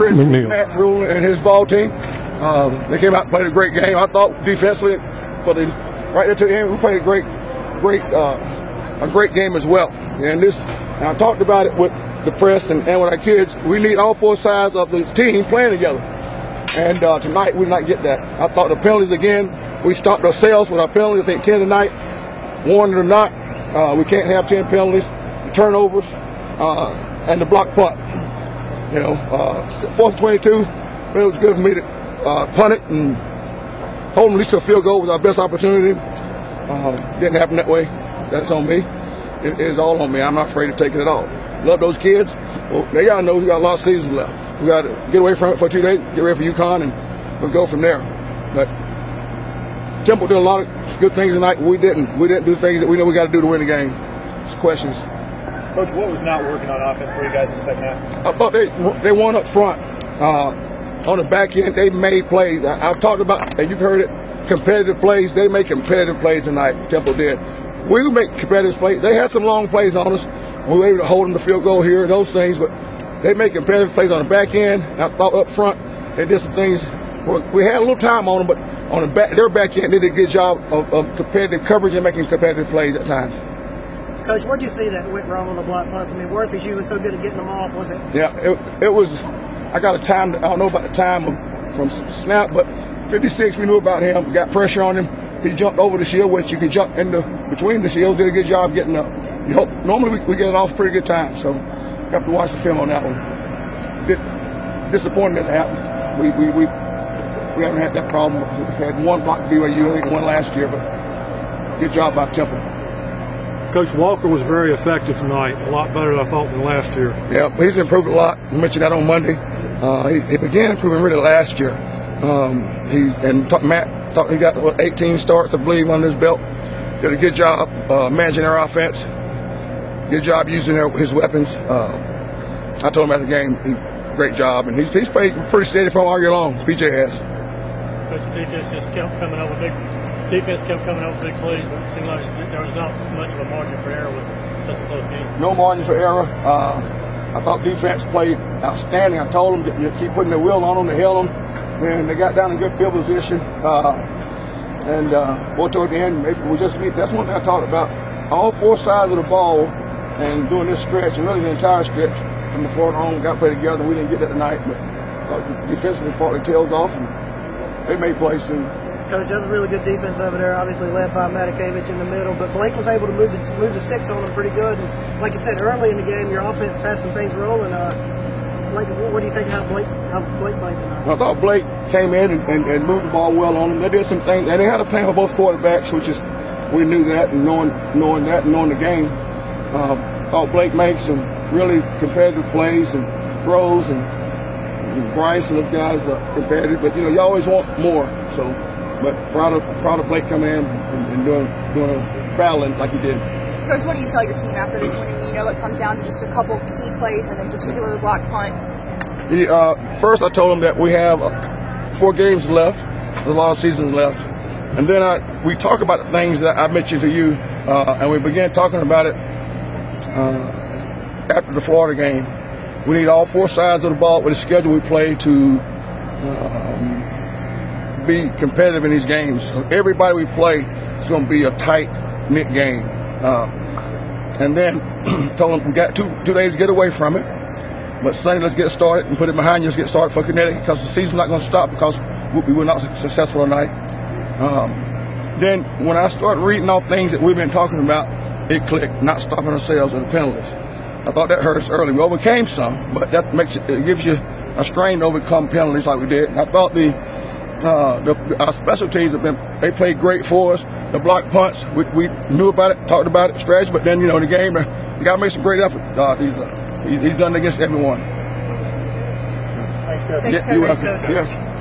credit to Matt Rule and his ball team. They came out and played a great game. I thought defensively, right there to the end, we played a great game as well. And I talked about it with the press and with our kids. We need all four sides of the team playing together. And tonight we did not get that. I thought the penalties again, we stopped ourselves with our penalties. I think 10 tonight, warned or not. We can't have 10 penalties, the turnovers, and the block punt. 4th and 22, it was good for me to punt it and hold them at least to a field goal was our best opportunity. Didn't happen that way. That's on me. It is all on me. I'm not afraid to take it at all. Love those kids. Well, they gotta know we got a lot of seasons left. We got to get away from it for 2 days, get ready for UConn, and we'll go from there. But Temple did a lot of good things tonight. We didn't. We didn't do things that we know we got to do to win the game. It's questions. Coach, what was not working on offense for you guys in the second half? I thought they won up front. On the back end, they made plays. I've talked about, and you've heard it, competitive plays. They made competitive plays tonight. Temple did. We would make competitive plays. They had some long plays on us. We were able to hold them to field goal here, those things, but they made competitive plays on the back end. I thought up front they did some things. We had a little time on them, but on their back end they did a good job of competitive coverage and making competitive plays at times. Coach, what did you see that went wrong on the block punts? I mean, Worth is usually so good at getting them off, was it? Yeah, it was. I got a time. I don't know about the time from snap, but 56 we knew about him. Got pressure on him. He jumped over the shield, which you could jump between the shields. Did a good job getting up. Normally we get it off pretty good time, so you have to watch the film on that one. Disappointing that it happened. We haven't had that problem. We had one block BYU, I think one last year, but good job by Temple. Coach Walker was very effective tonight, a lot better than I thought than last year. Yeah, he's improved a lot. I mentioned that on Monday. He began improving really last year. Matt thought he got 18 starts, I believe, on his belt. Did a good job managing their offense. Good job using his weapons. I told him after the game, great job, and he's played pretty steady for him all year long. PJ has. Coach, defense just kept coming up with big plays, but it seemed like there was not much of a margin for error with such a close game. No margin for error. I thought defense played outstanding. I told them to keep putting their will on them, to held them, and they got down in good field position. Toward the end, maybe we just need. That's one thing I talked about. All four sides of the ball, and doing this stretch, and really the entire stretch from the Florida home, got played together. We didn't get that tonight, but defensively fought their tails off, and they made plays too. Coach, that's a really good defense over there, obviously led by Matakevich in the middle, but Blake was able to move the sticks on them pretty good. And like you said, early in the game, your offense had some things rolling. What do you think how Blake played tonight? I thought Blake came in and moved the ball well on them. They did some things, and they had a plan for both quarterbacks, which is, we knew that, and knowing that and knowing the game. Thought Blake made some really competitive plays and throws, and Bryce and those guys are competitive, but you always want more. So, but proud of Blake coming in and doing a battling like he did. Coach, what do you tell your team after this one? It comes down to just a couple key plays, and in particular the block punt. First, I told them that we have 4 games left, a lot of seasons left, and then we talk about the things that I mentioned to you, and we began talking about it after the Florida game. We need all 4 sides of the ball with the schedule we play to be competitive in these games. So everybody we play is going to be a tight-knit game. And then told them we got two days to get away from it. But Sunday, let's get started and put it behind you. Let's get started for Connecticut, because the season's not going to stop because we were not successful tonight. Then when I started reading all things that we've been talking about, it clicked, not stopping ourselves with the penalties. I thought that hurt us early. We overcame some, but that it gives you a strain to overcome penalties like we did. And I thought our special teams they played great for us. The block punts, we knew about it, talked about it, strategy, but then in the game, the guy made some great effort. He's done it against everyone. Thanks, Coach. Thanks, Coach. You're welcome. Yes.